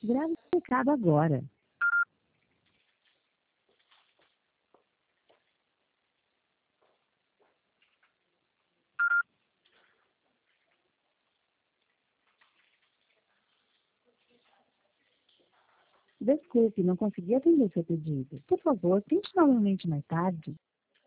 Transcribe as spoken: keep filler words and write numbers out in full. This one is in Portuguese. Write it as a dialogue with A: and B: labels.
A: Grave o recado agora. Desculpe, não consegui atender seu pedido. Por favor, tente novamente mais tarde.